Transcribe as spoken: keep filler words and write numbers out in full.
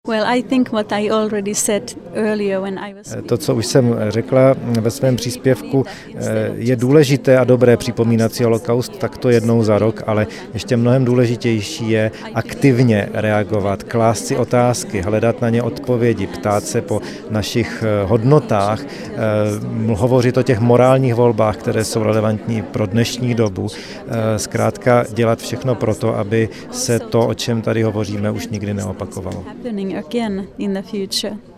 To, co už jsem řekla ve svém příspěvku, je důležité a dobré připomínat si holokaust takto jednou za rok, ale ještě mnohem důležitější je aktivně reagovat, klást si otázky, hledat na ně odpovědi, ptát se po našich hodnotách, hovořit o těch morálních volbách, které jsou relevantní pro dnešní dobu, zkrátka dělat všechno pro to, aby se to, o čem tady hovoříme, už nikdy neopakovalo.